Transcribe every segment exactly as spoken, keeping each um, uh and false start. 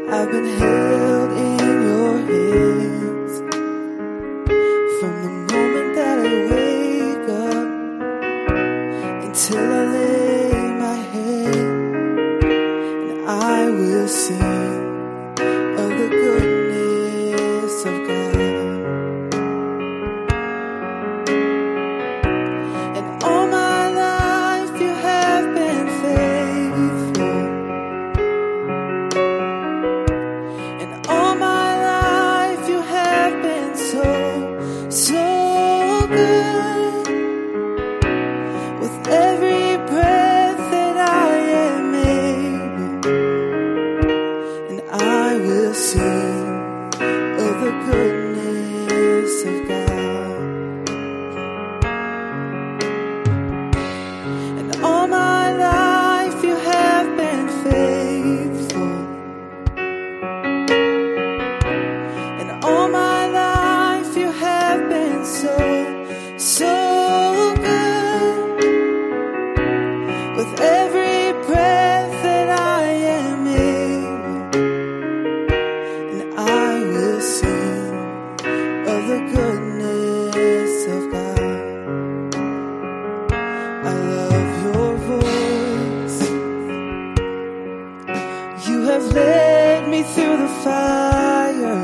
I've been held in your hands from the moment that I wake up until I lay my head, and I will sing of the goodness of God. And all my life you have been faithful, and all my life you have been so, so good. With every breath that I am able, and I will sing of the goodness of God. And all my life you have been faithful, and all my life you have been so, so good. With every breath that I am able, and I will sing of the goodness of God. I love your voice. You have led me through the fire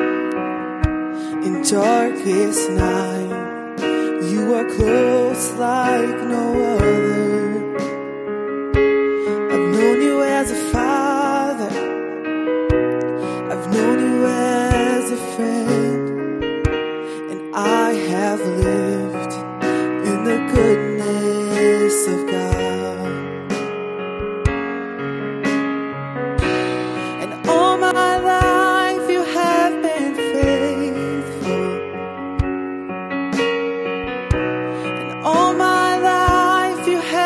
in darkest night. You are close like no other. I've known you as a father, I've known you as a friend, and I have lived in the goodness of God. And all my life you have been faithful, and all my life you have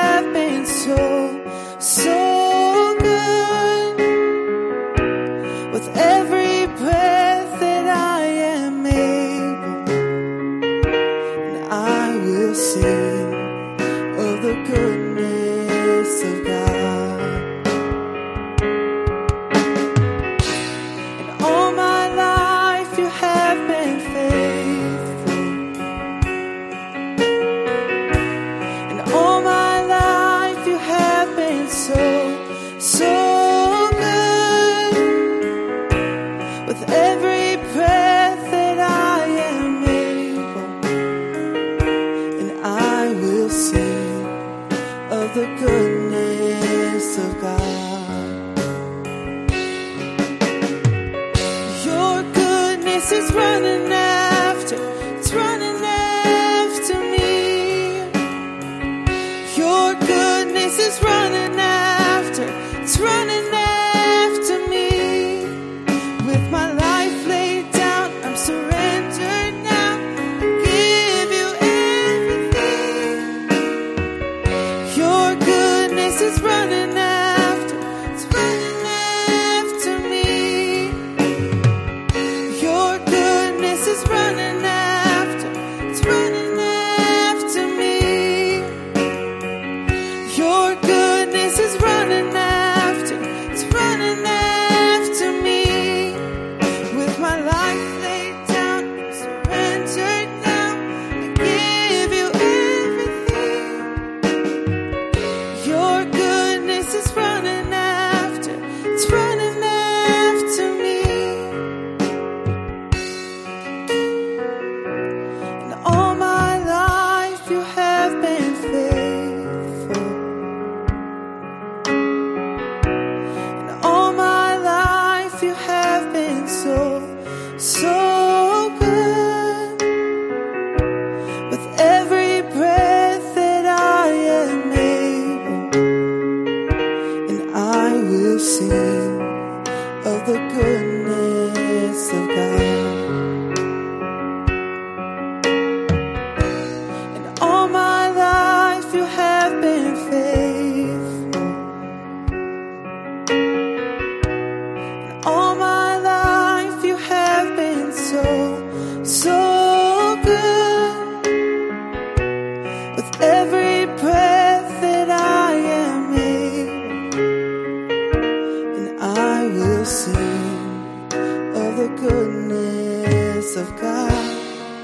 will sing of the goodness of God.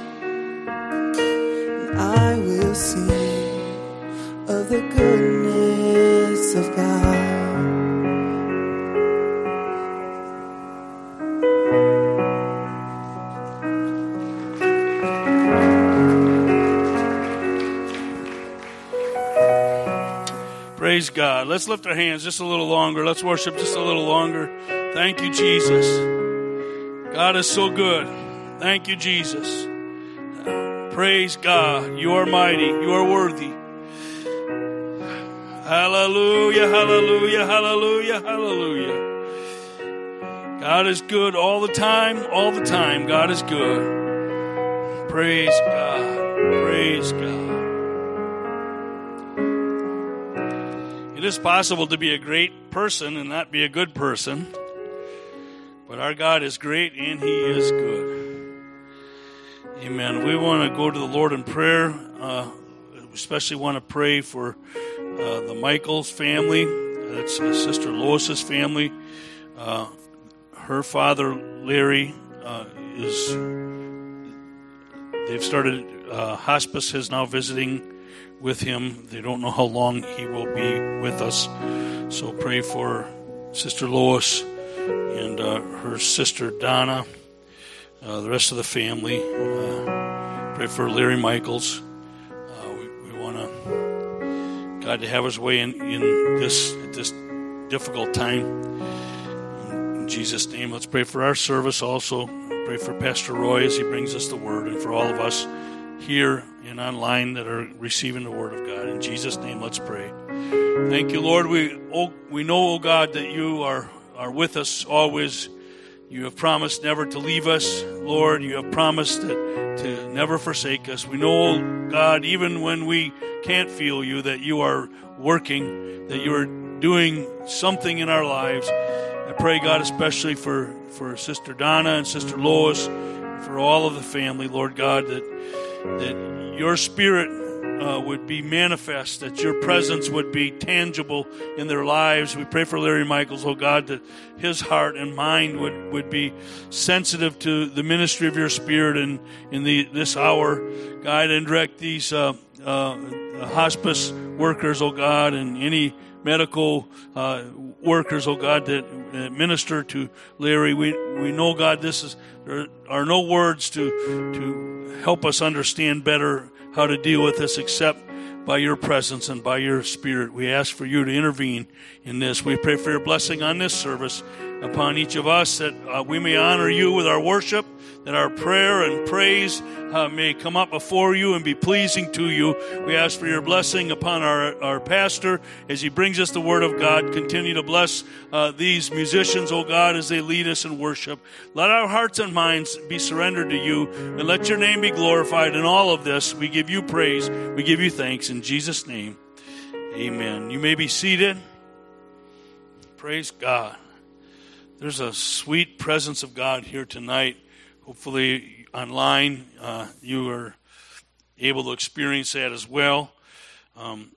And I will sing of the goodness of God. Praise God. Let's lift our hands just a little longer. Let's worship just a little longer. Thank you, Jesus. God is so good. Thank you, Jesus. Praise God. You are mighty. You are worthy. Hallelujah, hallelujah, hallelujah, hallelujah. God is good all the time, all the time. God is good. Praise God. Praise God. It is possible to be a great person and not be a good person, but our God is great and He is good. Amen. We want to go to the Lord in prayer. Uh, we especially want to pray for uh, the Michaels family. That's uh, Sister Lois's family. Uh, her father, Larry, uh, is, they've started, uh, hospice is now visiting with him. They don't know how long he will be with us. So pray for Sister Lois and uh, her sister Donna, uh, the rest of the family. Uh, pray for Larry Michaels. Uh, we, we want to God to have His way in, in this at this difficult time. In Jesus' name, let's pray for our service also. Pray for Pastor Roy as he brings us the word, and for all of us here and online that are receiving the word of God. In Jesus' name, let's pray. Thank you, Lord. We oh, we know, oh God, that you are, are with us always. You have promised never to leave us, Lord. You have promised that, to never forsake us. We know, oh God, even when we can't feel you, that you are working, that you are doing something in our lives. I pray, God, especially for, for Sister Donna and Sister Lois, for all of the family, Lord God, that that your spirit uh, would be manifest, that your presence would be tangible in their lives. We pray for Larry Michaels, oh God, that his heart and mind would, would be sensitive to the ministry of your spirit in, in the, this hour. Guide and direct these uh, uh, hospice workers, oh God, and any medical uh, workers, oh God, that uh, minister to Larry. We we know, God, this is there are no words to to help us understand better how to deal with this except by your presence and by your spirit. We ask for you to intervene in this. We pray for your blessing on this service upon each of us, that uh, we may honor you with our worship, that our prayer and praise uh, may come up before you and be pleasing to you. We ask for your blessing upon our, our pastor as he brings us the word of God. Continue to bless uh, these musicians, oh God, as they lead us in worship. Let our hearts and minds be surrendered to you, and let your name be glorified in all of this. We give you praise. We give you thanks in Jesus' name. Amen. You may be seated. Praise God. There's a sweet presence of God here tonight. Hopefully online uh, you are able to experience that as well. Um,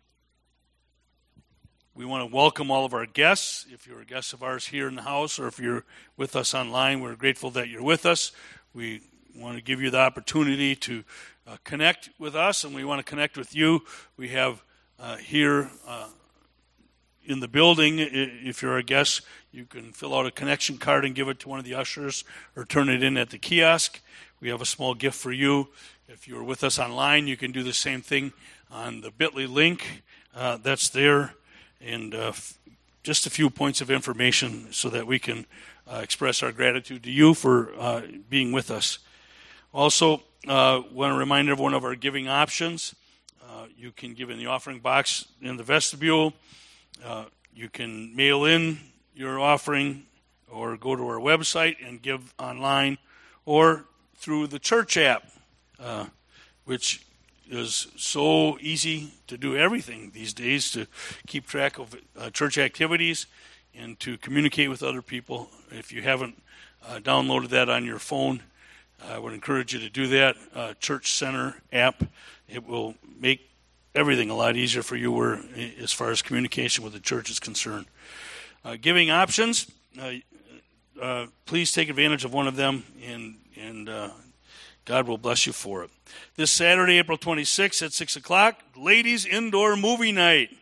we want to welcome all of our guests. If you're a guest of ours here in the house, or if you're with us online, we're grateful that you're with us. We want to give you the opportunity to uh, connect with us, and we want to connect with you. We have uh, here uh, in the building, if you're a guest, you can fill out a connection card and give it to one of the ushers, or turn it in at the kiosk. We have a small gift for you. If you're with us online, you can do the same thing on the bit dot l y link uh, that's there, and uh, f- just a few points of information so that we can uh, express our gratitude to you for uh, being with us. Also, uh, want to remind everyone of our giving options. Uh, you can give in the offering box in the vestibule. Uh, you can mail in your offering, or go to our website and give online, or through the church app, uh, which is so easy to do everything these days, to keep track of uh, church activities and to communicate with other people. If you haven't uh, downloaded that on your phone, I would encourage you to do that. Uh, Church Center app. It will make everything a lot easier for you where, as far as communication with the church is concerned. Uh, giving options. Uh, uh, please take advantage of one of them, and and uh, God will bless you for it. This Saturday, April twenty-sixth at six o'clock, ladies' indoor movie night.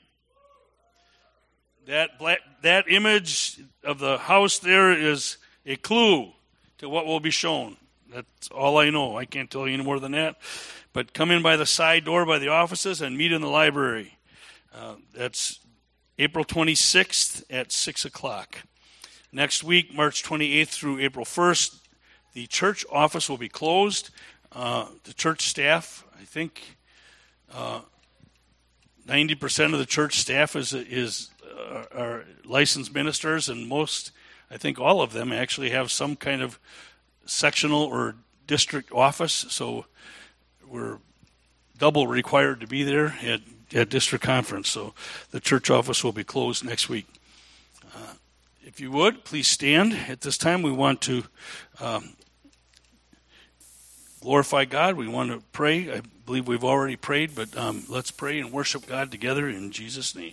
That black, that image of the house there is a clue to what will be shown. That's all I know. I can't tell you any more than that. But come in by the side door by the offices and meet in the library. Uh, that's April twenty-sixth at six o'clock. Next week, March twenty-eighth through April first, the church office will be closed. Uh, the church staff, I think uh, ninety percent of the church staff is is uh, are licensed ministers, and most, I think all of them actually have some kind of sectional or district office, so we're double required to be there at, at district conference. So the church office will be closed next week. Uh, if you would, please stand. At this time, we want to um, glorify God. We want to pray. I believe we've already prayed, but um, let's pray and worship God together in Jesus' name.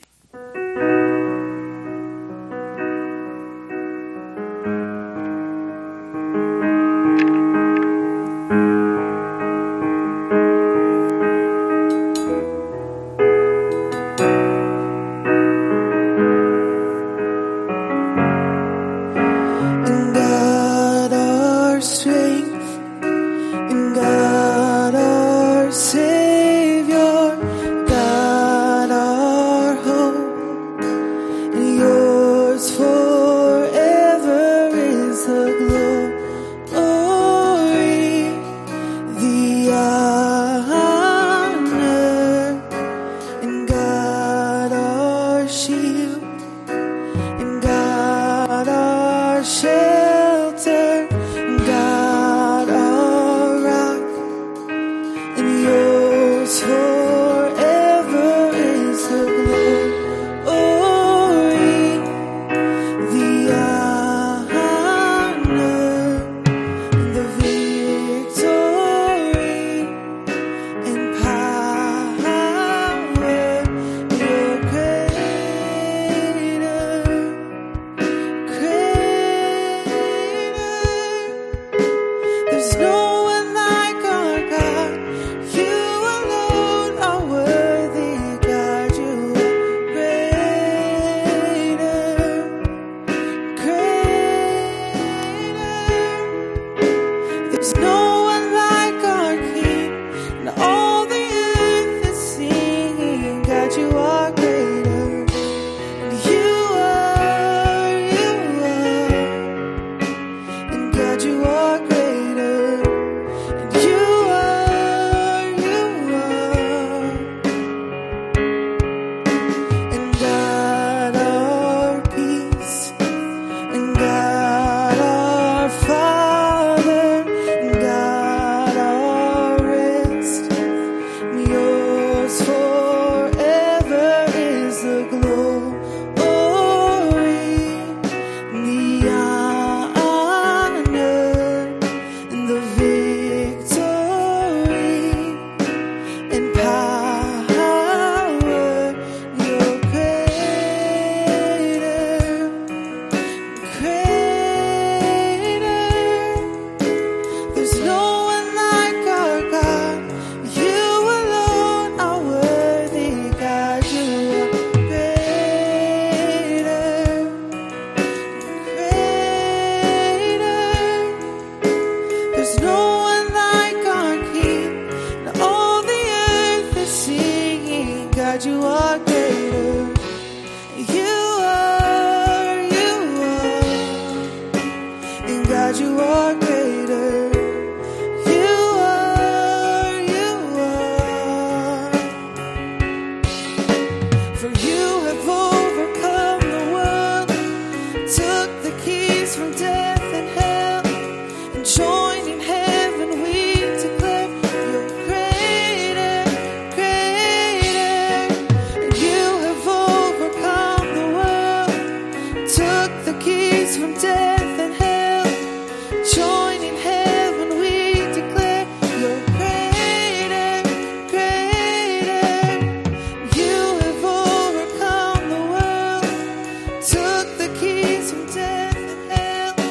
Took the keys from death and hell.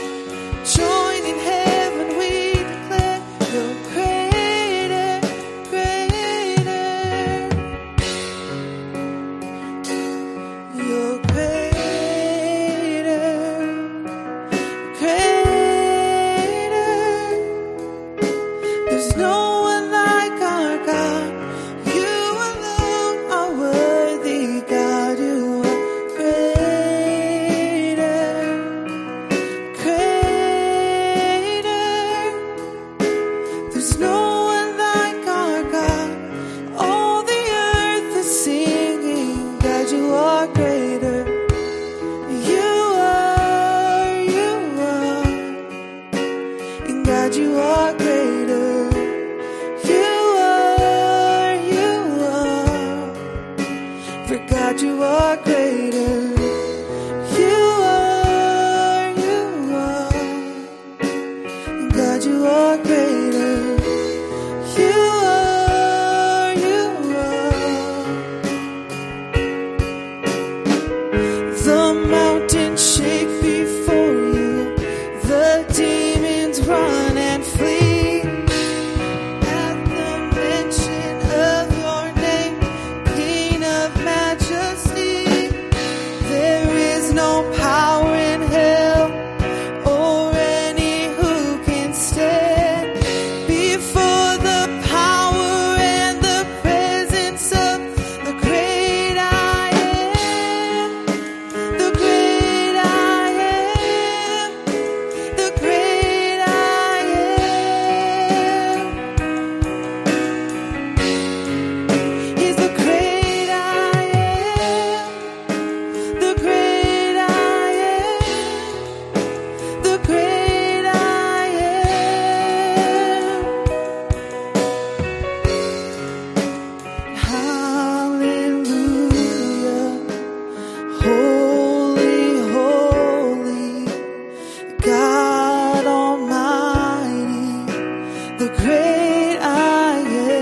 God, you are greater. You are, you are. For God, you are greater. You are, you are. God, you are greater. You are, you are. The mountains shake before you. The demons run and flee at the mention of your name, King of majesty. There is no power in hell or any who can stand before the power and the presence of the great I am, the great I am, the great I am. He's the great I am, the great I am, the great I am. Hallelujah. Holy, holy, God Almighty, the great I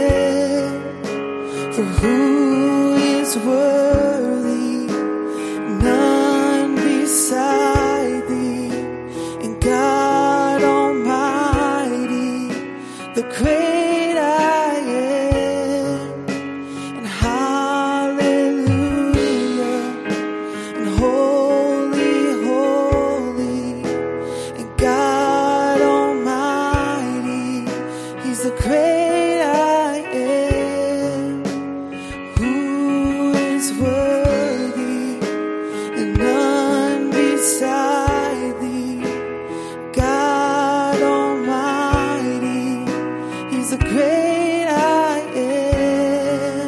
am. For who is worthy? None beside thee. And God Almighty, the great I am. And hallelujah. And holy, holy, and God Almighty, He's the great I am. Who is worthy? And none beside thee. God Almighty, He's the great I am.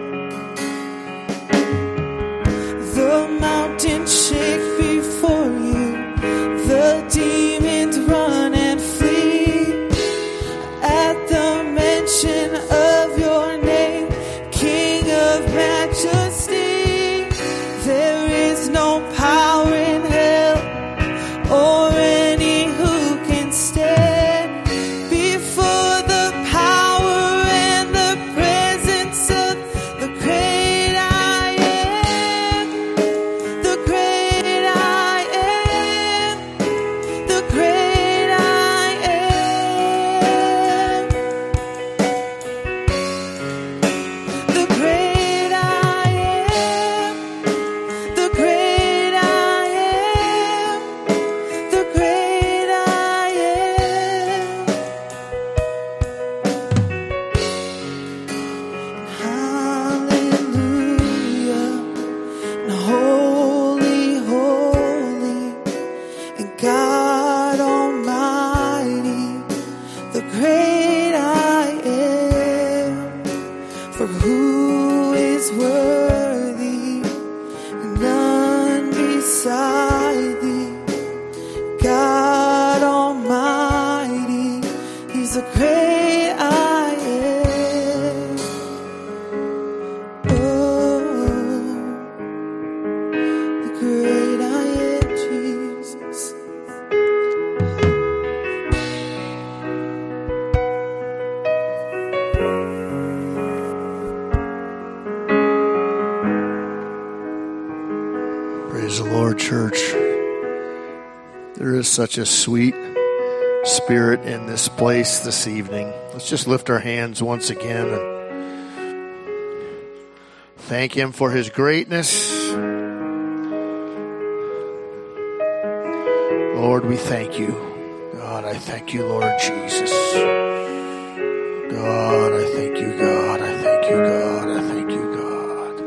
The mountains shake before you. The demons run and flee at the mention of your name, King of majesty. There is no power in hell or any who can stand before the power and the presence of the great I am, the great I am, the great I am, the great I am, the great I am, the great I am. Hallelujah. And holy, holy, and God Almighty, the great I am. For who is worthy? None beside thee. God Almighty, He's the great I am. Oh, the great I am, Jesus. Praise the Lord, church. There is such a sweet spirit in this place this evening. Let's just lift our hands once again and thank Him for His greatness. Lord, we thank you. God, I thank you, Lord Jesus. God, I thank you, God. I thank you, God. I thank you, God.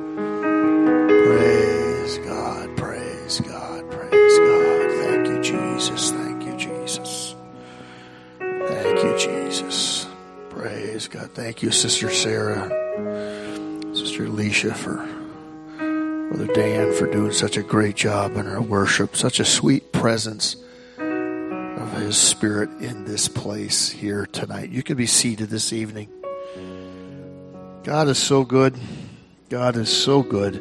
Praise God, praise God, praise God. Thank you, Jesus. Thank you, Jesus. Thank you, Jesus. Praise God. Thank you, Sister Sarah, Sister Alicia, for Brother Dan for doing such a great job in our worship. Such a sweet presence of His Spirit in this place here tonight. You can be seated this evening. God is so good. God is so good.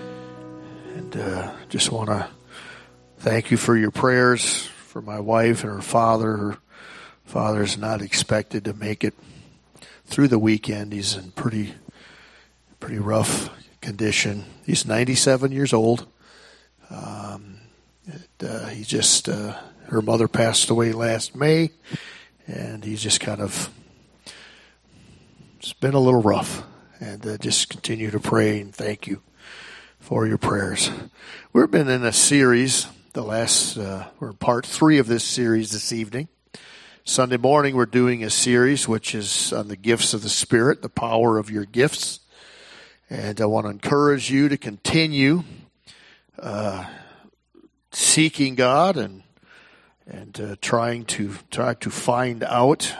And uh, just want to thank you for your prayers for my wife and her father. Her father is not expected to make it through the weekend. He's in pretty, pretty rough condition. He's ninety-seven years old. Um, it, uh, he just, uh, her mother passed away last May, and he's just kind of, it's been a little rough. And uh, just continue to pray and thank you for your prayers. We've been in a series, the last, uh, we're in part three of this series this evening. Sunday morning we're doing a series which is on the gifts of the Spirit, the power of your gifts. And I want to encourage you to continue uh, seeking God and and uh, trying to try to find out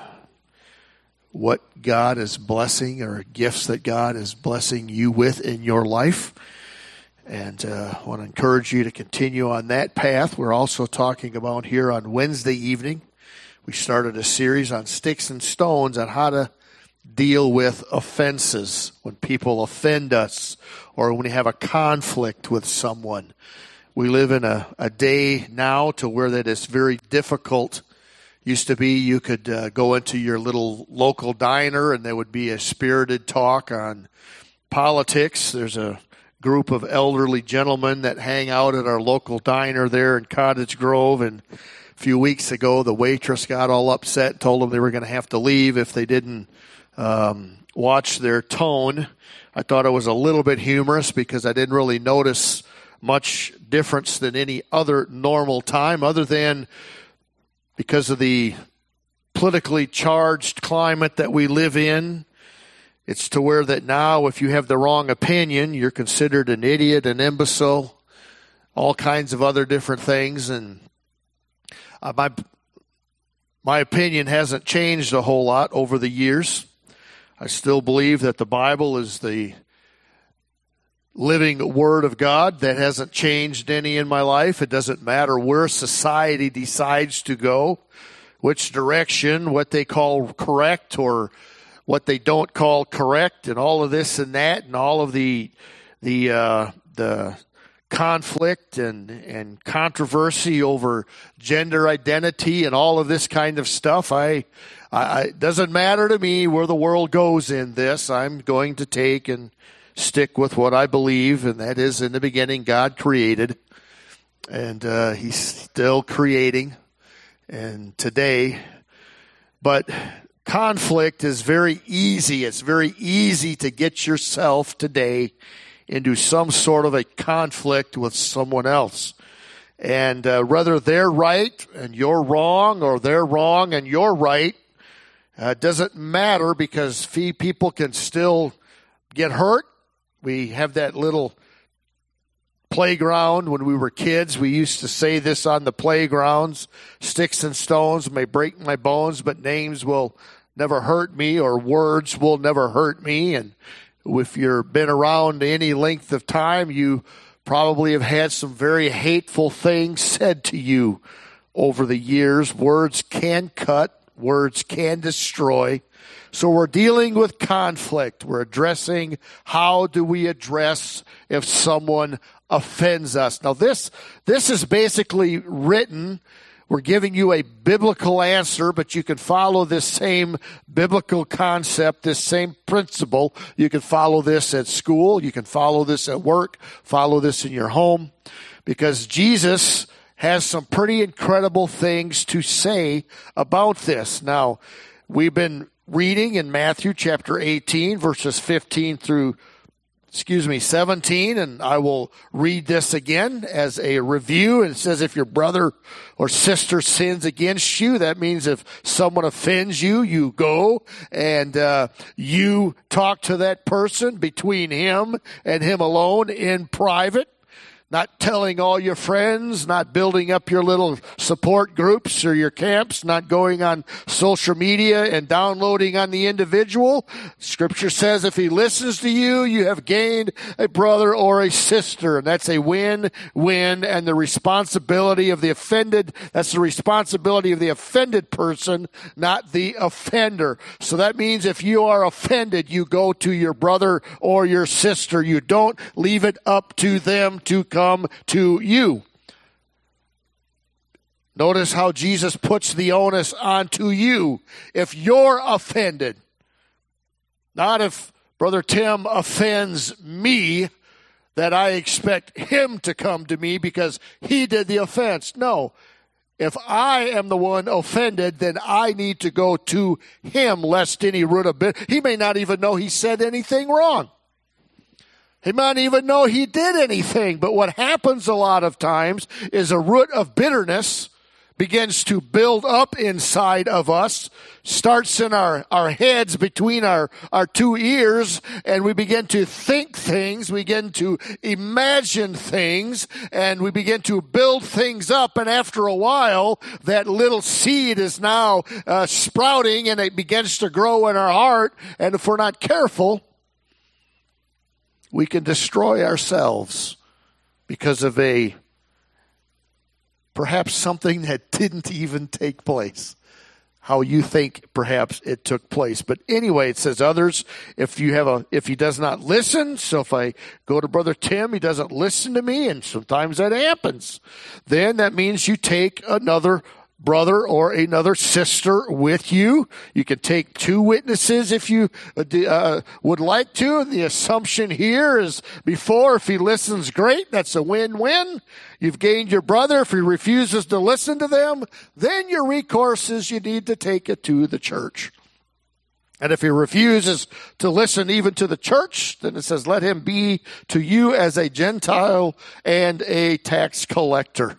what God is blessing or gifts that God is blessing you with in your life. And uh, I want to encourage you to continue on that path. We're also talking about here on Wednesday evening, we started a series on sticks and stones on how to deal with offenses when people offend us or when we have a conflict with someone. We live in a, a day now to where that is very difficult. Used to be you could uh, go into your little local diner and there would be a spirited talk on politics. There's a group of elderly gentlemen that hang out at our local diner there in Cottage Grove, and a few weeks ago the waitress got all upset, told them they were going to have to leave if they didn't um, watch their tone. I thought it was a little bit humorous because I didn't really notice much difference than any other normal time, other than because of the politically charged climate that we live in. It's to where that now if you have the wrong opinion, you're considered an idiot, an imbecile, all kinds of other different things. And uh, my my opinion hasn't changed a whole lot over the years. I still believe that the Bible is the living Word of God. That hasn't changed any in my life. It doesn't matter where society decides to go, which direction, what they call correct or what they don't call correct, and all of this and that, and all of the the uh, the conflict and and controversy over gender identity and all of this kind of stuff. I, I it doesn't matter to me where the world goes in this. I'm going to take and stick with what I believe, and that is in the beginning God created, and uh, He's still creating, and today. But conflict is very easy. It's very easy to get yourself today into some sort of a conflict with someone else. And uh, whether they're right and you're wrong, or they're wrong and you're right, uh, doesn't matter, because people can still get hurt. We have that little playground when we were kids. We used to say this on the playgrounds: sticks and stones may break my bones, but names will never hurt me, or words will never hurt me. And if you've been around any length of time, you probably have had some very hateful things said to you over the years. Words can cut. Words can destroy. So we're dealing with conflict. We're addressing how do we address if someone offends us. Now this, this is basically written. We're giving you a biblical answer, but you can follow this same biblical concept, this same principle. You can follow this at school. You can follow this at work. Follow this in your home, because Jesus has some pretty incredible things to say about this. Now, we've been reading in Matthew chapter eighteen, verses fifteen through excuse me, seventeen, and I will read this again as a review. It says, if your brother or sister sins against you, that means if someone offends you, you go and uh, you talk to that person between him and him alone in private. Not telling all your friends, not building up your little support groups or your camps, not going on social media and downloading on the individual. Scripture says if he listens to you, you have gained a brother or a sister. And that's a win-win. And the responsibility of the offended, that's the responsibility of the offended person, not the offender. So that means if you are offended, you go to your brother or your sister. You don't leave it up to them to come come to you. Notice how Jesus puts the onus onto you. If you're offended, not if Brother Tim offends me, that I expect him to come to me because he did the offense. No. If I am the one offended, then I need to go to him, lest any root of bitterness. He may not even know he said anything wrong. He might even know he did anything, but what happens a lot of times is a root of bitterness begins to build up inside of us, starts in our, our heads between our, our two ears, and we begin to think things, we begin to imagine things, and we begin to build things up, and after a while, that little seed is now uh, sprouting, and it begins to grow in our heart, and if we're not careful, we can destroy ourselves because of a, perhaps something that didn't even take place. How you think perhaps it took place. But anyway, it says others, if you have a, if he does not listen, so if I go to Brother Tim, he doesn't listen to me, and sometimes that happens, then that means you take another brother or another sister with you. You can take two witnesses if you uh, would like to. The assumption here is before, if he listens, great. That's a win-win. You've gained your brother. If he refuses to listen to them, then your recourse is you need to take it to the church. And if he refuses to listen even to the church, then it says, let him be to you as a Gentile and a tax collector.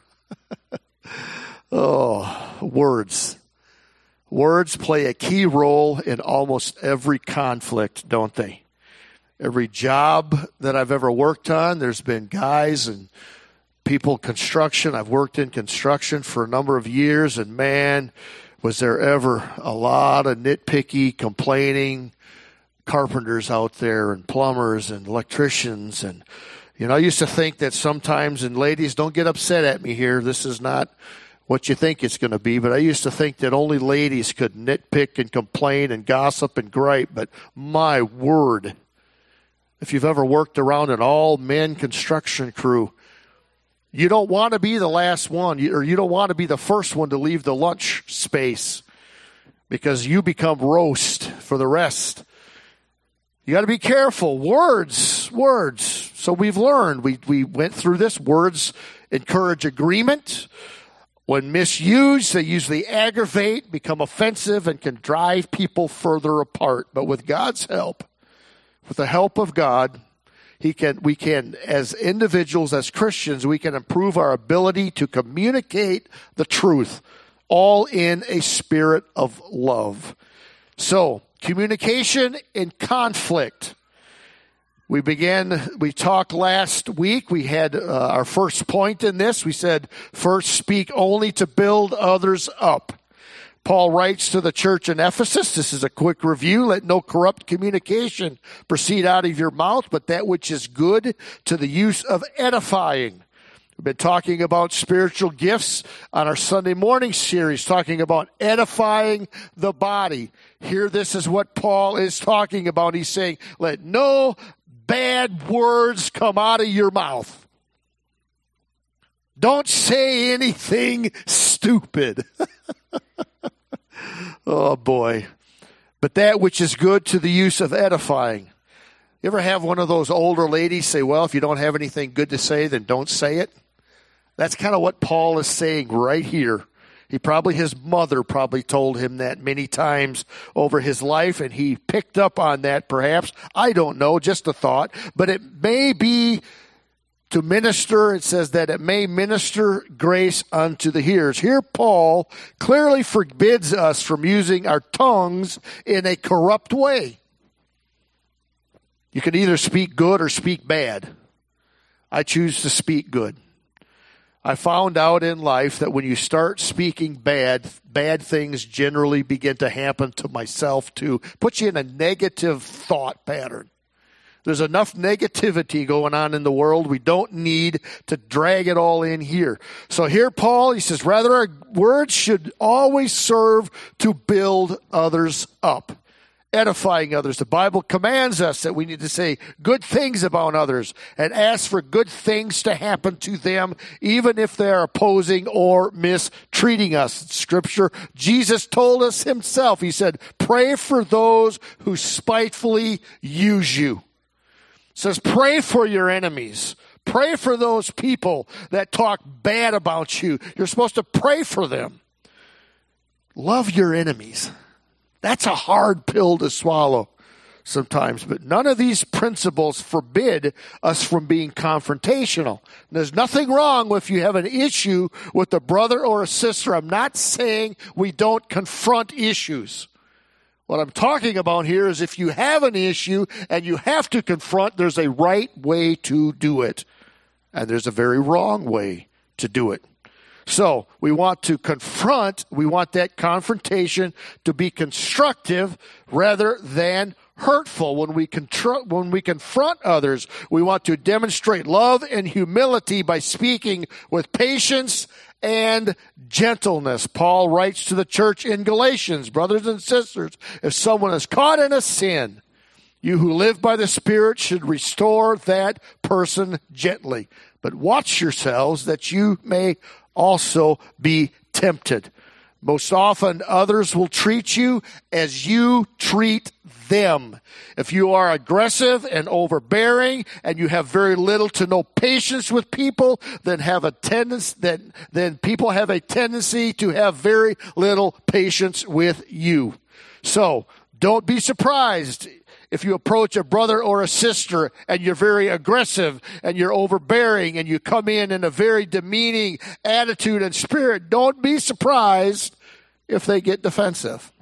Oh, words. Words play a key role in almost every conflict, don't they? Every job that I've ever worked on, there's been guys and people, construction. I've worked in construction for a number of years, and man, was there ever a lot of nitpicky, complaining carpenters out there, and plumbers and electricians. And, you know, I used to think that sometimes, and ladies, don't get upset at me here, this is not what you think it's going to be, but I used to think that only ladies could nitpick and complain and gossip and gripe, but my word, if you've ever worked around an all-men construction crew, you don't want to be the last one, or you don't want to be the first one to leave the lunch space because you become roast for the rest. You got to be careful. Words, words. So we've learned, we, we went through this. Words encourage agreement. When misused, they usually aggravate, become offensive, and can drive people further apart. But with God's help, with the help of God, He can, we can, as individuals, as Christians, we can improve our ability to communicate the truth, all in a spirit of love. So, communication in conflict. We began, we talked last week, we had uh, our first point in this. We said, first, speak only to build others up. Paul writes to the church in Ephesus, this is a quick review, let no corrupt communication proceed out of your mouth, but that which is good to the use of edifying. We've been talking about spiritual gifts on our Sunday morning series, talking about edifying the body. Here, this is what Paul is talking about. He's saying, let no bad words come out of your mouth. Don't say anything stupid. Oh, boy. But that which is good to the use of edifying. You ever have one of those older ladies say, well, if you don't have anything good to say, then don't say it? That's kind of what Paul is saying right here. He probably, his mother probably told him that many times over his life, and he picked up on that perhaps. I don't know, just a thought. But it may be to minister, it says that it may minister grace unto the hearers. Here Paul clearly forbids us from using our tongues in a corrupt way. You can either speak good or speak bad. I choose to speak good. I found out in life that when you start speaking bad, bad things generally begin to happen to myself too. Puts you in a negative thought pattern. There's enough negativity going on in the world. We don't need to drag it all in here. So here Paul, he says, rather our words should always serve to build others up, edifying others. The Bible commands us that we need to say good things about others and ask for good things to happen to them, even if they are opposing or mistreating us. In Scripture, Jesus told us himself, he said, pray for those who spitefully use you. It says, pray for your enemies. Pray for those people that talk bad about you. You're supposed to pray for them. Love your enemies. That's a hard pill to swallow sometimes, but none of these principles forbid us from being confrontational. There's nothing wrong if you have an issue with a brother or a sister. I'm not saying we don't confront issues. What I'm talking about here is if you have an issue and you have to confront, there's a right way to do it, and there's a very wrong way to do it. So we want to confront, we want that confrontation to be constructive rather than hurtful. When we, contr- when we confront others, we want to demonstrate love and humility by speaking with patience and gentleness. Paul writes to the church in Galatians, brothers and sisters, if someone is caught in a sin, you who live by the Spirit should restore that person gently. But watch yourselves that you may also be tempted. Most often, others will treat you as you treat them. If you are aggressive and overbearing and you have very little to no patience with people, then have a tendency, then, then people have a tendency to have very little patience with you. So, don't be surprised if you approach a brother or a sister and you're very aggressive and you're overbearing and you come in in a very demeaning attitude and spirit. Don't be surprised if they get defensive.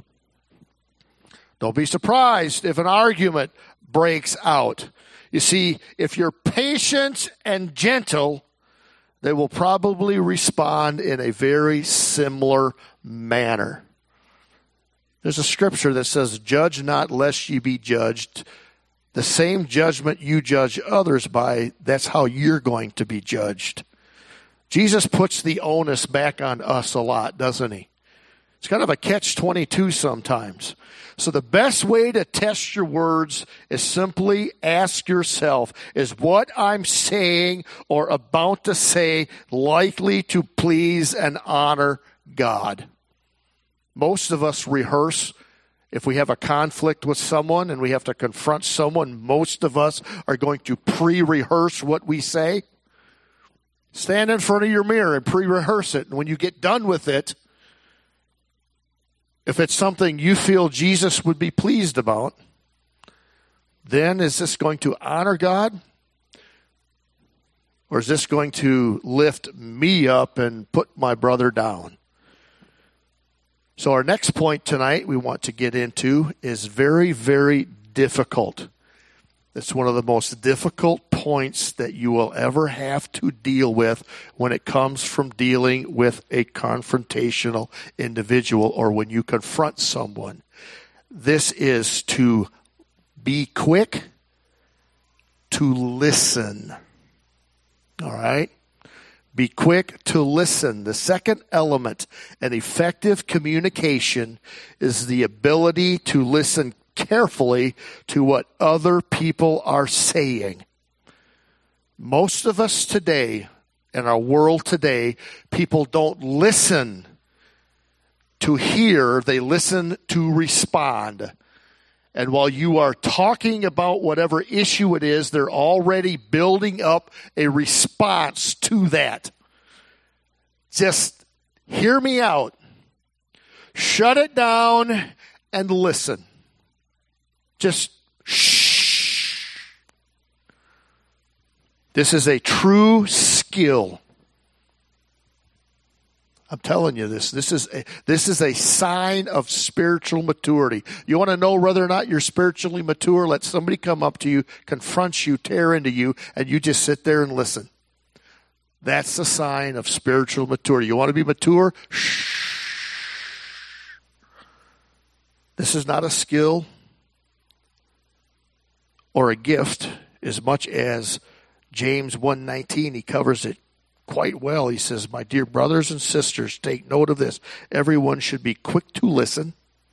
Don't be surprised if an argument breaks out. You see, if you're patient and gentle, they will probably respond in a very similar manner. There's a scripture that says, judge not lest ye be judged. The same judgment you judge others by, that's how you're going to be judged. Jesus puts the onus back on us a lot, doesn't he? It's kind of a catch twenty-two sometimes. So the best way to test your words is simply ask yourself, is what I'm saying or about to say likely to please and honor God? Most of us rehearse. If we have a conflict with someone and we have to confront someone, most of us are going to pre-rehearse what we say. Stand in front of your mirror and pre-rehearse it. And when you get done with it, if it's something you feel Jesus would be pleased about, then is this going to honor God? Or is this going to lift me up and put my brother down? So our next point tonight we want to get into is very, very difficult. It's one of the most difficult points that you will ever have to deal with when it comes from dealing with a confrontational individual or when you confront someone. This is to be quick to listen. All right? Be quick to listen. The second element in effective communication is the ability to listen carefully to what other people are saying. Most of us today, in our world today, people don't listen to hear, they listen to respond. And while you are talking about whatever issue it is, they're already building up a response to that. Just hear me out. Shut it down and listen. Just shh. This is a true skill. I'm telling you this. This is a, this is a sign of spiritual maturity. You want to know whether or not you're spiritually mature? Let somebody come up to you, confront you, tear into you, and you just sit there and listen. That's a sign of spiritual maturity. You want to be mature? Shh. This is not a skill or a gift as much as James one nineteen, he covers it quite well. He says, my dear brothers and sisters, take note of this. Everyone should be quick to listen.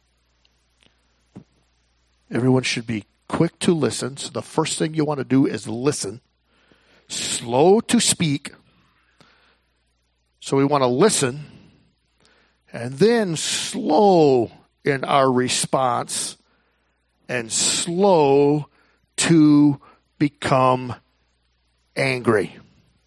Everyone should be quick to listen. So the first thing you want to do is listen. Slow to speak. So we want to listen. And then slow in our response. And slow to become angry.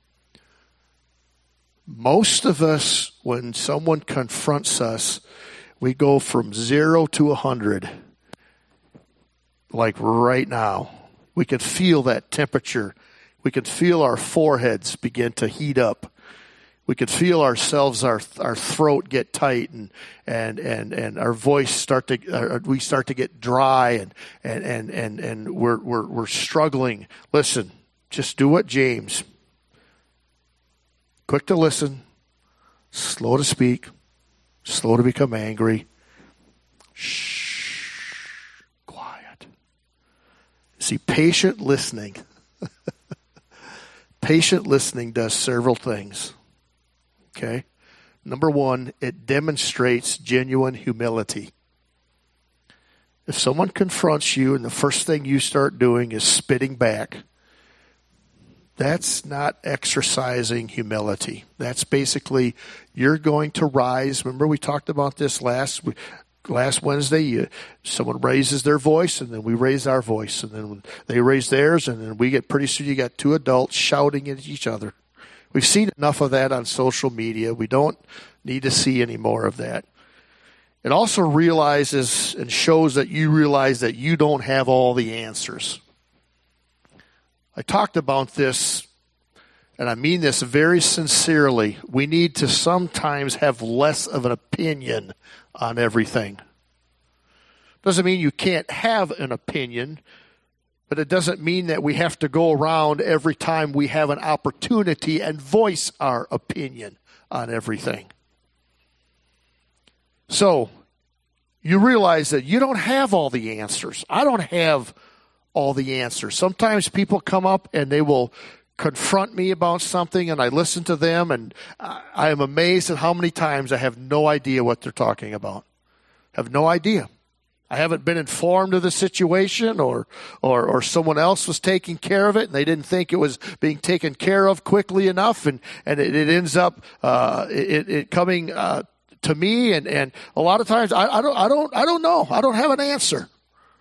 Most of us, when someone confronts us, we go from zero to a hundred. Like right now. We can feel that temperature. We can feel our foreheads begin to heat up. We could feel ourselves, our our throat get tight, and and and, and our voice start to uh, we start to get dry, and and and and, and we're we're we're struggling. Listen, just do what James. Quick to listen, slow to speak, slow to become angry. Shh, quiet. See, patient listening. Patient listening does several things. Okay? Number one, it demonstrates genuine humility. If someone confronts you and the first thing you start doing is spitting back, that's not exercising humility. That's basically, you're going to rise. Remember we talked about this last last Wednesday. You, someone raises their voice, and then we raise our voice. And then they raise theirs, and then we get, pretty soon you got two adults shouting at each other. We've seen enough of that on social media. We don't need to see any more of that. It also realizes and shows that you realize that you don't have all the answers. I talked about this, and I mean this very sincerely. We need to sometimes have less of an opinion on everything. Doesn't mean you can't have an opinion, but it doesn't mean that we have to go around every time we have an opportunity and voice our opinion on everything. So, you realize that you don't have all the answers. I don't have all the answers. Sometimes people come up and they will confront me about something, and I listen to them, and I am amazed at how many times I have no idea what they're talking about. I have no idea. I haven't been informed of the situation, or, or or someone else was taking care of it, and they didn't think it was being taken care of quickly enough, and, and it, it ends up uh, it, it coming uh, to me, and, and a lot of times I, I don't I don't I don't know. I don't have an answer.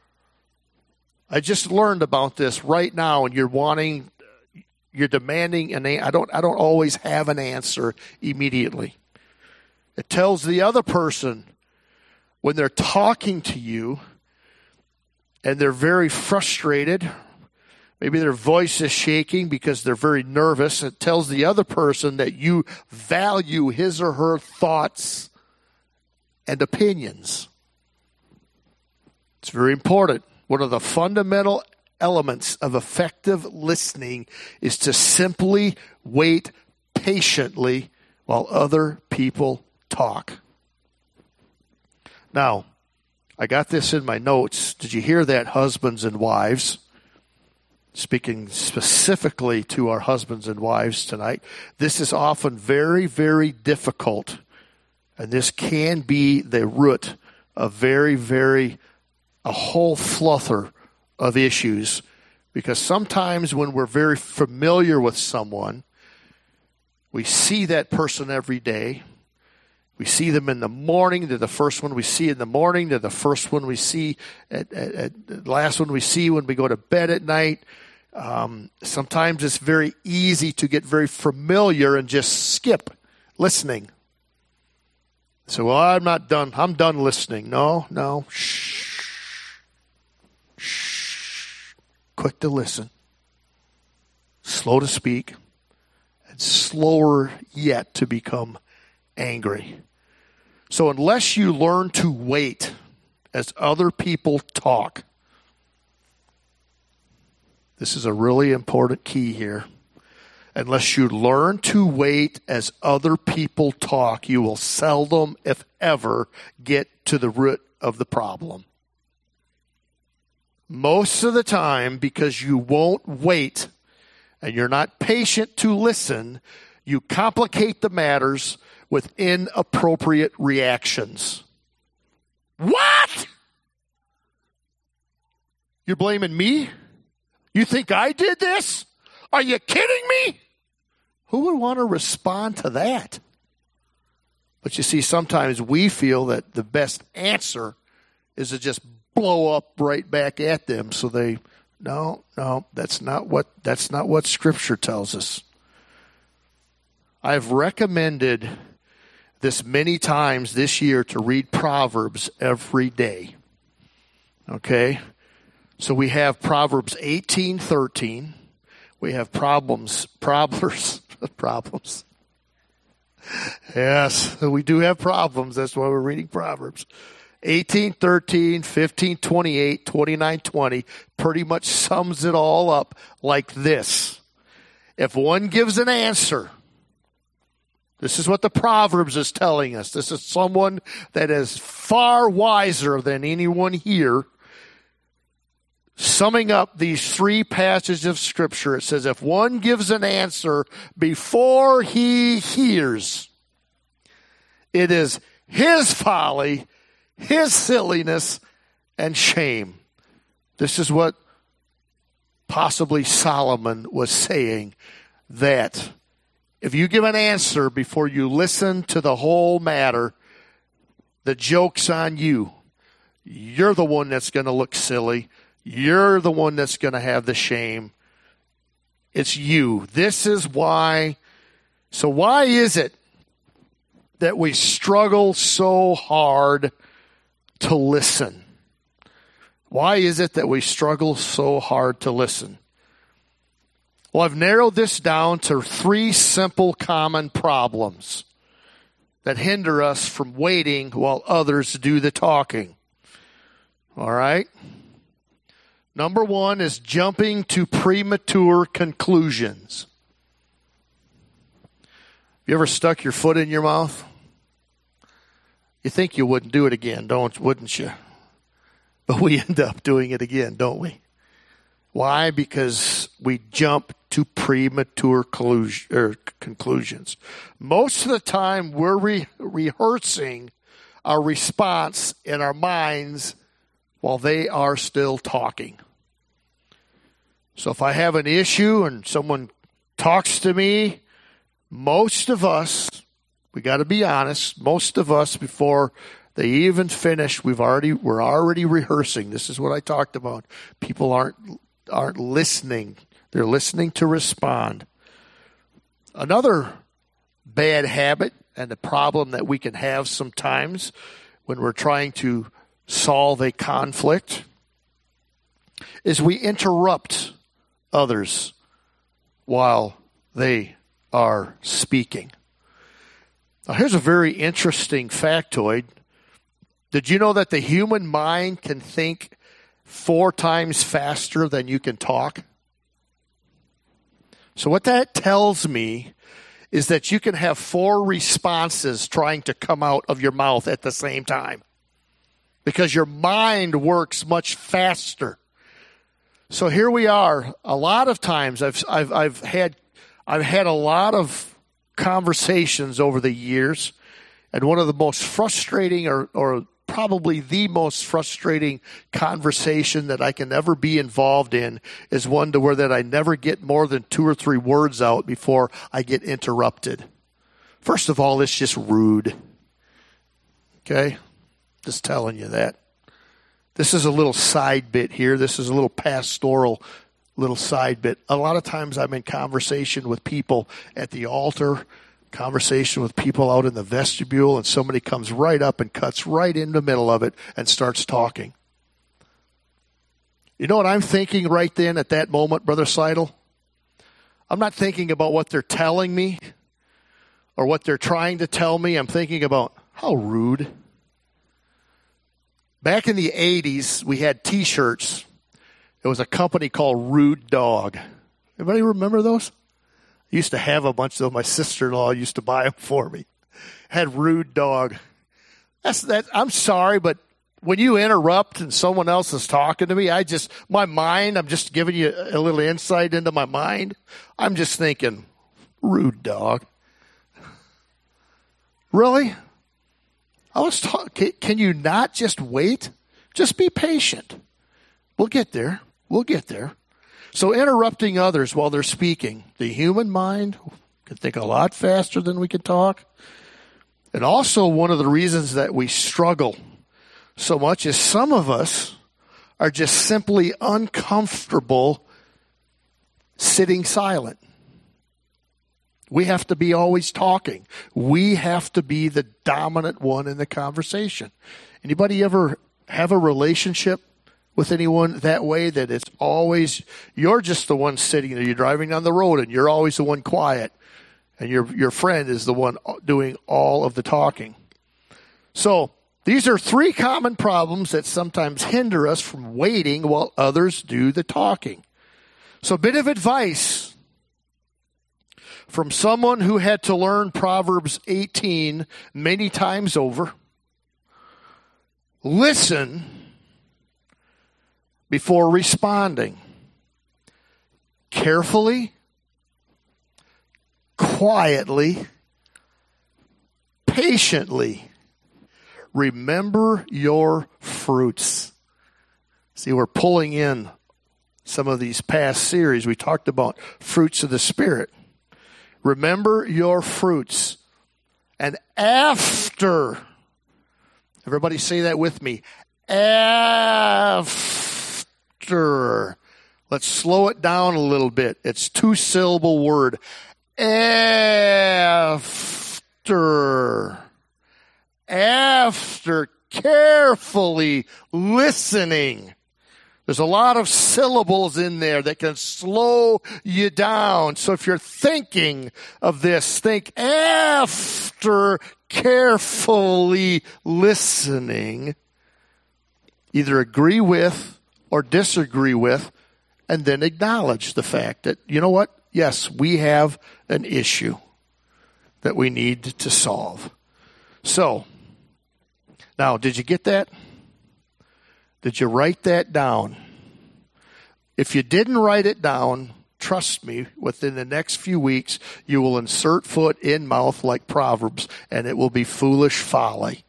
I just learned about this right now, and you're wanting, you're demanding an I don't I don't always have an answer immediately. It tells the other person when they're talking to you and they're very frustrated, maybe their voice is shaking because they're very nervous. It tells the other person that you value his or her thoughts and opinions. It's very important. One of the fundamental elements of effective listening is to simply wait patiently while other people talk. Now, I got this in my notes. Did you hear that, husbands and wives? Speaking specifically to our husbands and wives tonight, this is often very, very difficult, and this can be the root of very, very a whole fluther of issues, because sometimes when we're very familiar with someone, we see that person every day. We see them in the morning. They're the first one we see in the morning. They're the first one we see at, at, at the last one we see when we go to bed at night. Um, sometimes it's very easy to get very familiar and just skip listening. So, well, I'm not done. I'm done listening. No, no. Shh. Shh. Quick to listen. Slow to speak. And slower yet to become angry. So unless you learn to wait as other people talk, this is a really important key here. Unless you learn to wait as other people talk, you will seldom, if ever, get to the root of the problem. Most of the time, because you won't wait and you're not patient to listen, you complicate the matters with inappropriate reactions. What? You're blaming me? You think I did this? Are you kidding me? Who would want to respond to that? But you see, sometimes we feel that the best answer is to just blow up right back at them. So they, no, no, that's not what, that's not what Scripture tells us. I've recommended this many times this year to read Proverbs every day. Okay? So we have Proverbs eighteen thirteen. We have problems, problems, problems. Yes, we do have problems. That's why we're reading Proverbs. eighteen thirteen, fifteen twenty-eight, twenty-nine twenty pretty much sums it all up like this. If one gives an answer, this is what the Proverbs is telling us. This is someone that is far wiser than anyone here. Summing up these three passages of Scripture, it says, if one gives an answer before he hears, it is his folly, his silliness, and shame. This is what possibly Solomon was saying, that if you give an answer before you listen to the whole matter, the joke's on you. You're the one that's going to look silly. You're the one that's going to have the shame. It's you. This is why. So why is it that we struggle so hard to listen? Why is it that we struggle so hard to listen? Well, I've narrowed this down to three simple common problems that hinder us from waiting while others do the talking. All right? Number one is jumping to premature conclusions. You ever stuck your foot in your mouth? You think you wouldn't do it again, don't wouldn't you? But we end up doing it again, don't we? Why? Because we jump to premature conclusions. Most of the time, we're re- rehearsing our response in our minds while they are still talking. So if I have an issue and someone talks to me, most of us, we got to be honest, most of us, before they even finish, we've already we're already rehearsing. This is what I talked about. People aren't aren't listening. They're listening to respond. Another bad habit and the problem that we can have sometimes when we're trying to solve a conflict is we interrupt others while they are speaking. Now, here's a very interesting factoid. Did you know that the human mind can think four times faster than you can talk? So what that tells me is that you can have four responses trying to come out of your mouth at the same time, because your mind works much faster. So here we are. A lot of times I've I've I've had I've had a lot of conversations over the years, and one of the most frustrating or or probably the most frustrating conversation that I can ever be involved in is one to where that I never get more than two or three words out before I get interrupted. First of all, it's just rude. Okay? Just telling you that. This is a little side bit here. This is a little pastoral little side bit. A lot of times I'm in conversation with people at the altar, conversation with people out in the vestibule, and somebody comes right up and cuts right in the middle of it and starts talking. You know what I'm thinking right then at that moment, Brother Seidel? I'm not thinking about what they're telling me. or what they're trying to tell me, I'm thinking about how rude. Back in the eighties, we had T-shirts. It was a company called Rude Dog. Anybody remember those? I used to have a bunch of them. My sister-in-law used to buy them for me. Had Rude Dog. That's that. I'm sorry, but when you interrupt and someone else is talking to me, I just, my mind, I'm just giving you a little insight into my mind. I'm just thinking, rude dog. Really? I was talking, can you not just wait? Just be patient. We'll get there. We'll get there. So interrupting others while they're speaking, the human mind can think a lot faster than we can talk. And also one of the reasons that we struggle so much is some of us are just simply uncomfortable sitting silent. We have to be always talking. We have to be the dominant one in the conversation. Anybody ever have a relationship with anyone that way, that it's always, you're just the one sitting there, you're driving down the road and you're always the one quiet, and your your friend is the one doing all of the talking? So these are three common problems that sometimes hinder us from waiting while others do the talking. So a bit of advice from someone who had to learn Proverbs eighteen many times over. Listen before responding. Carefully, quietly, patiently. Remember your fruits. See, we're pulling in some of these past series. We talked about fruits of the Spirit. Remember your fruits. And after, everybody say that with me. After. Let's slow it down a little bit. It's two-syllable word. After. After carefully listening. There's a lot of syllables in there that can slow you down. So if you're thinking of this, think after carefully listening. Either agree with or disagree with, and then acknowledge the fact that, you know what? Yes, we have an issue that we need to solve. So, now, did you get that? Did you write that down? If you didn't write it down, trust me, within the next few weeks, you will insert foot in mouth like Proverbs, and it will be foolish folly.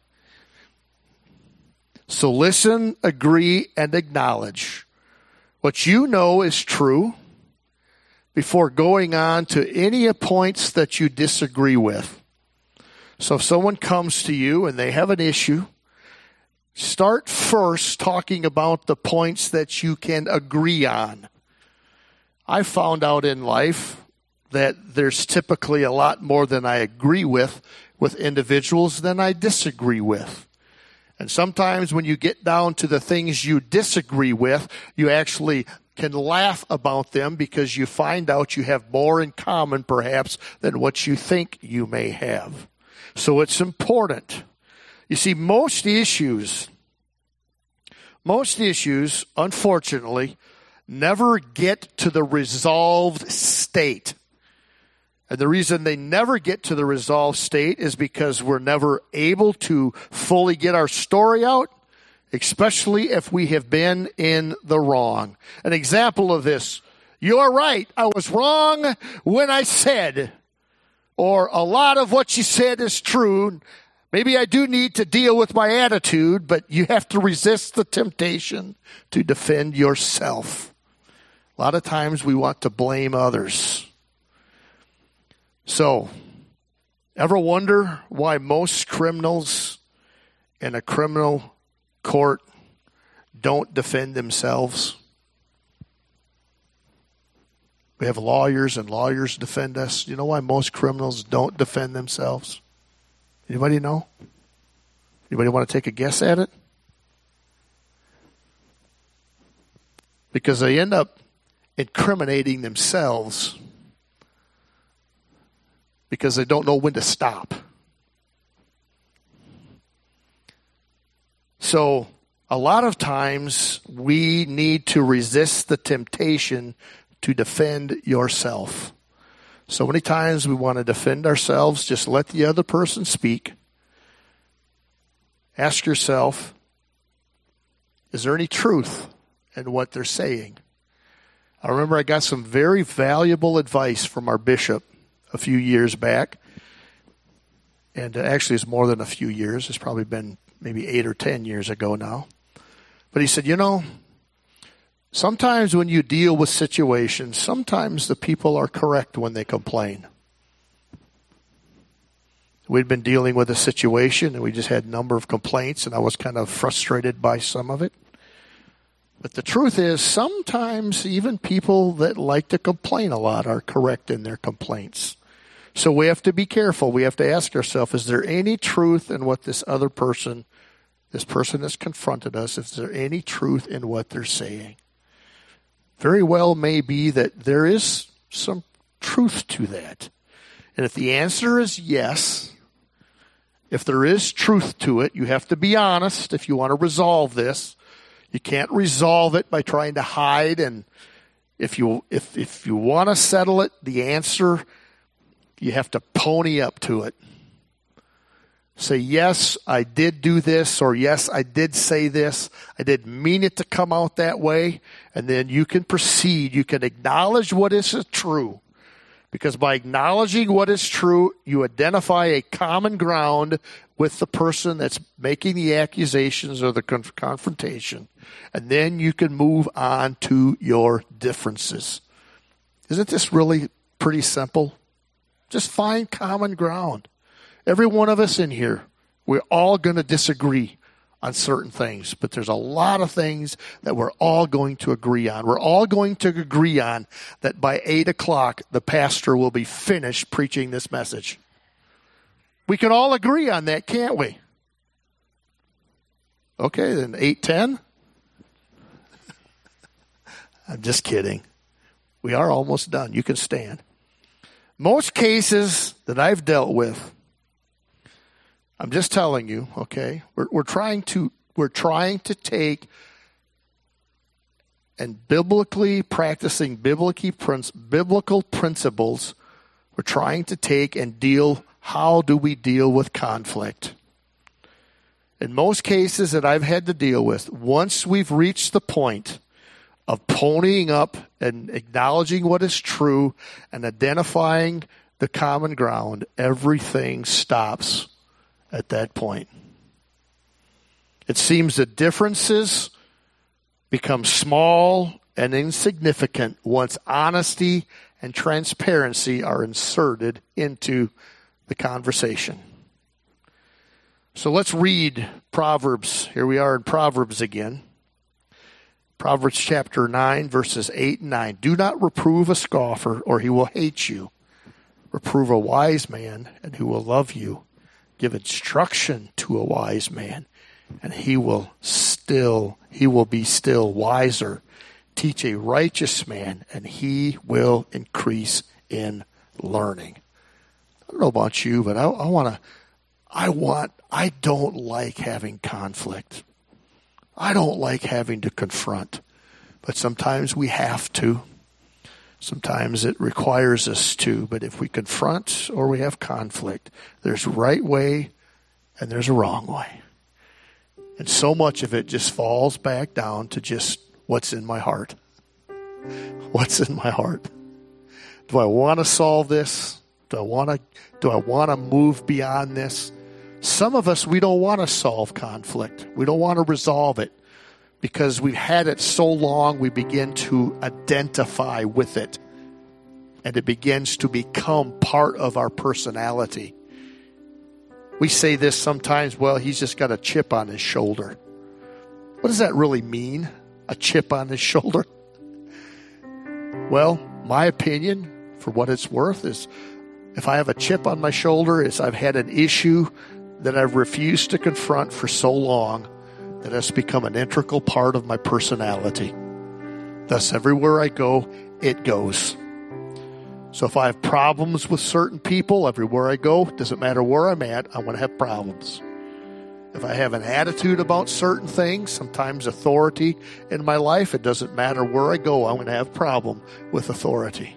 So listen, agree, and acknowledge what you know is true before going on to any points that you disagree with. So if someone comes to you and they have an issue, start first talking about the points that you can agree on. I found out in life that there's typically a lot more than I agree with with individuals than I disagree with. And sometimes when you get down to the things you disagree with, you actually can laugh about them because you find out you have more in common perhaps than what you think you may have. So it's important. You see, most issues, most issues, unfortunately, never get to the resolved state. And the reason they never get to the resolved state is because we're never able to fully get our story out, especially if we have been in the wrong. An example of this, you're right, I was wrong when I said, or a lot of what you said is true. Maybe I do need to deal with my attitude, but you have to resist the temptation to defend yourself. A lot of times we want to blame others. So, ever wonder why most criminals in a criminal court don't defend themselves? We have lawyers and lawyers defend us. You know why most criminals don't defend themselves? Anybody know? Anybody want to take a guess at it? Because they end up incriminating themselves because they don't know when to stop. So a lot of times we need to resist the temptation to defend yourself. So many times we want to defend ourselves. Just let the other person speak. Ask yourself, is there any truth in what they're saying? I remember I got some very valuable advice from our bishop a few years back. And actually it's more than a few years. It's probably been maybe eight or ten years ago now. But he said, you know, sometimes when you deal with situations, sometimes the people are correct when they complain. We'd been dealing with a situation and we just had a number of complaints, and I was kind of frustrated by some of it. But the truth is, sometimes even people that like to complain a lot are correct in their complaints. So we have to be careful. We have to ask ourselves, is there any truth in what this other person, this person that's confronted us, is there any truth in what they're saying? Very well may be that there is some truth to that. And if the answer is yes, if there is truth to it, you have to be honest if you want to resolve this. You can't resolve it by trying to hide. And if you if if you want to settle it, the answer, you have to pony up to it. Say, yes, I did do this, or yes, I did say this. I didn't mean it to come out that way. And then you can proceed. You can acknowledge what is true. Because by acknowledging what is true, you identify a common ground with the person that's making the accusations or the conf- confrontation. And then you can move on to your differences. Isn't this really pretty simple? Just find common ground. Every one of us in here, we're all going to disagree on certain things, but there's a lot of things that we're all going to agree on. We're all going to agree on that by eight o'clock, the pastor will be finished preaching this message. We can all agree on that, can't we? Okay, then eight ten. I'm just kidding. We are almost done. You can stand. Most cases that I've dealt with, I'm just telling you, okay, we're, we're trying to we're trying to take and biblically practicing biblically biblical principles. We're trying to take and deal. How do we deal with conflict? In most cases that I've had to deal with, once we've reached the point of ponying up and acknowledging what is true and identifying the common ground, everything stops at that point. It seems the differences become small and insignificant once honesty and transparency are inserted into the conversation. So let's read Proverbs. Here we are in Proverbs again. Proverbs chapter nine, verses eight and nine. Do not reprove a scoffer, or he will hate you. Reprove a wise man, and he will love you. Give instruction to a wise man, and he will still, he will be still wiser. Teach a righteous man, and he will increase in learning. I don't know about you, but I, I want to, I want, I don't like having conflict. I don't like having to confront, but sometimes we have to. Sometimes it requires us to, but if we confront or we have conflict, there's a right way and there's a wrong way. And so much of it just falls back down to just what's in my heart. What's in my heart? Do I want to solve this? Do I want to, do I want to move beyond this? Some of us, we don't want to solve conflict. We don't want to resolve it because we've had it so long, we begin to identify with it. And it begins to become part of our personality. We say this sometimes, well, he's just got a chip on his shoulder. What does that really mean? A chip on his shoulder? Well, my opinion, for what it's worth, is if I have a chip on my shoulder, is I've had an issue that I've refused to confront for so long that has become an integral part of my personality. Thus, everywhere I go, it goes. So if I have problems with certain people, everywhere I go, doesn't matter where I'm at, I'm going to have problems. If I have an attitude about certain things, sometimes authority in my life, it doesn't matter where I go, I'm going to have problem with authority.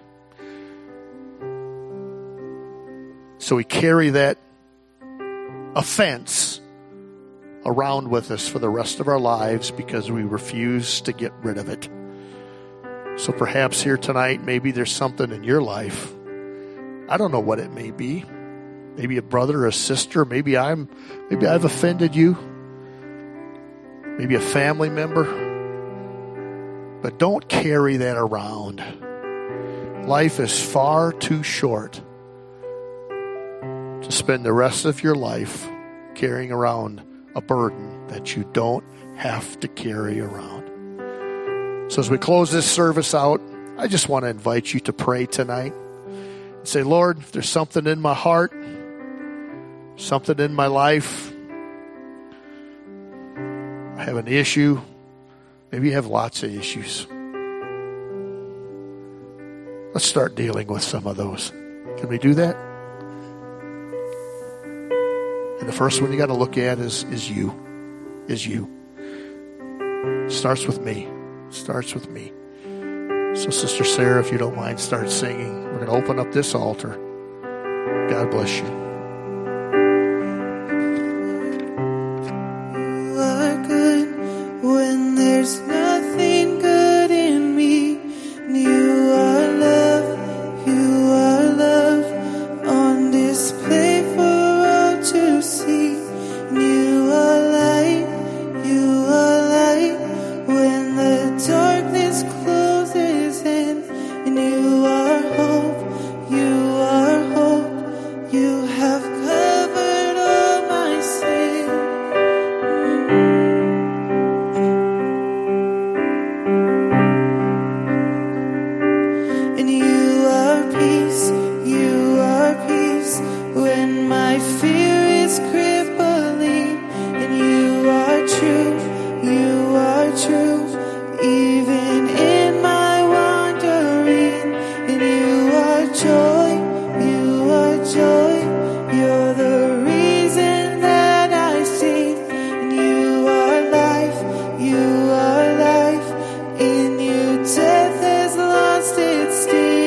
So we carry that offense around with us for the rest of our lives because we refuse to get rid of it. So perhaps here tonight, maybe there's something in your life. I don't know what it may be. Maybe a brother or a sister. Maybe I'm, maybe I've offended you. Maybe a family member. But don't carry that around. Life is far too short to spend the rest of your life carrying around a burden that you don't have to carry around. So as we close this service out, I just want to invite you to pray tonight and say, Lord, if there's something in my heart, something in my life, I have an issue, maybe you have lots of issues. Let's start dealing with some of those. Can we do that? And the first one you got to look at is, is you. Is you. Starts with me. Starts with me. So Sister Sarah, if you don't mind, start singing. We're going to open up this altar. God bless you. You are good when there's nothing good in me. You are love. You are love on display for all to see. You are light. You are light when the darkness closes in. And you are hope. You are hope. You have covered all my sin. And you are peace. You are peace when my fear is crippling. And you are true. You are true even in my wandering. And you are joy. You are joy. You're the reason that I sing. And you are life. You are life. In you death has lost its sting.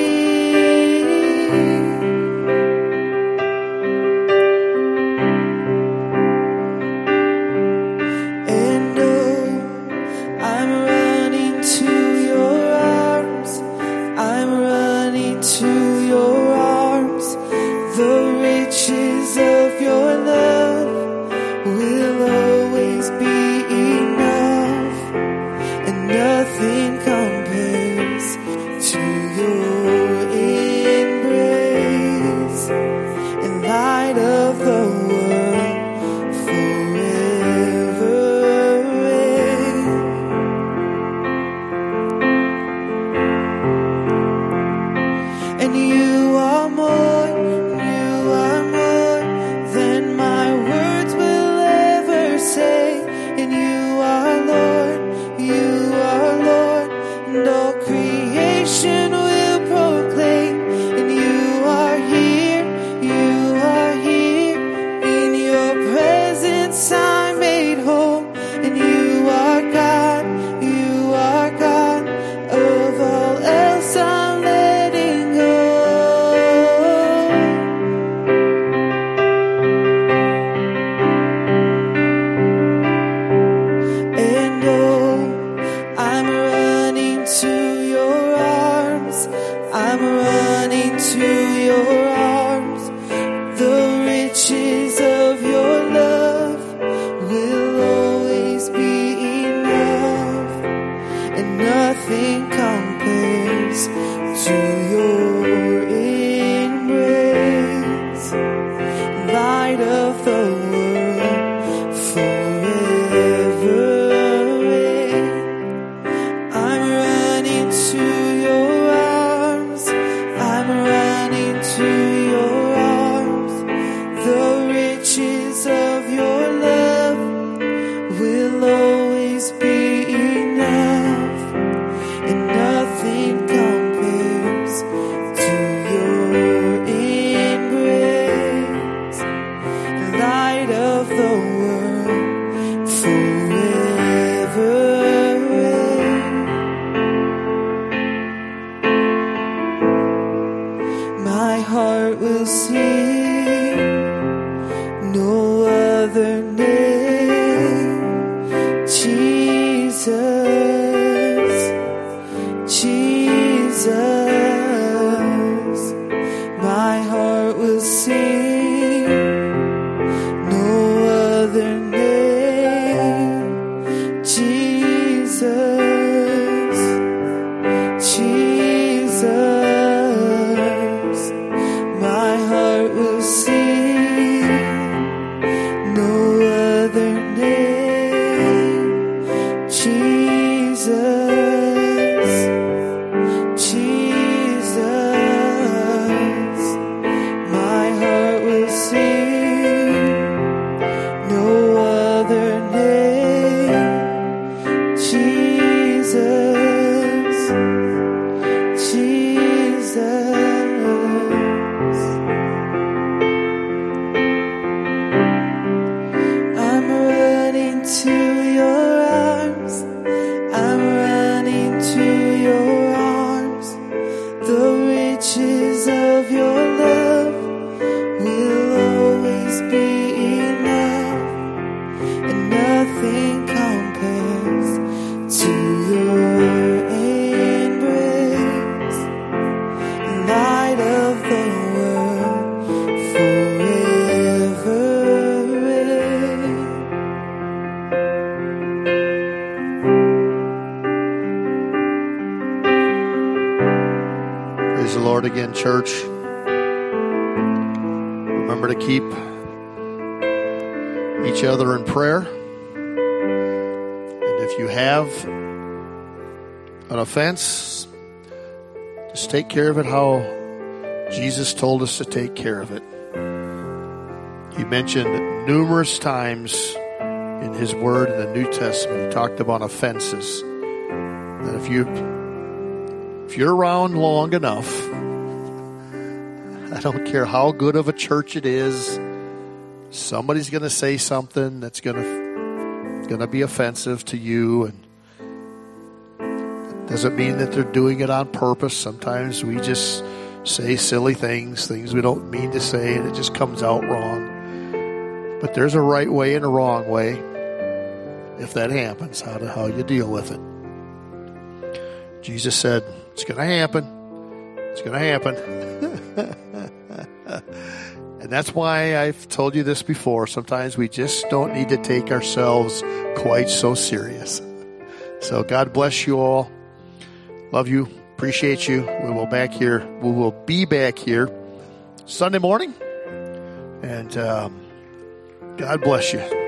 And oh, I'm running to your arms. I'm running to your arms. The riches of your love will always be enough. And nothing compares to your embrace. In light of the world forever reign. And you are more, you are more than my words will ever say. And you are Lord, you are Lord, and all creation will proclaim. And you are here, you are here, in your presence I'm made whole. And you are God, you are God, of all else I'm letting go. And oh, I'm running to your arms. I'm running to your arms. The riches of your love will always be enough. And nothing compares to your embrace. Light of the world forever reign. I'm running to your arms. I'm running to your arms. The riches of your love will always be enough. And nothing compares to your Lord again, church. Remember to keep each other in prayer. And if you have an offense, just take care of it how Jesus told us to take care of it. He mentioned numerous times in his word in the New Testament, he talked about offenses. That if you if you're around long enough, I don't care how good of a church it is, somebody's going to say something that's going to going to be offensive to you, and it doesn't mean that they're doing it on purpose. Sometimes we just say silly things, things we don't mean to say, and it just comes out wrong. But there's a right way and a wrong way. If that happens, how to how you deal with it. Jesus said, it's going to happen. It's going to happen. And that's why I've told you this before. Sometimes we just don't need to take ourselves quite so serious. So God bless you all. Love you. Appreciate you. We will back here. We will be back here Sunday morning. And um, God bless you.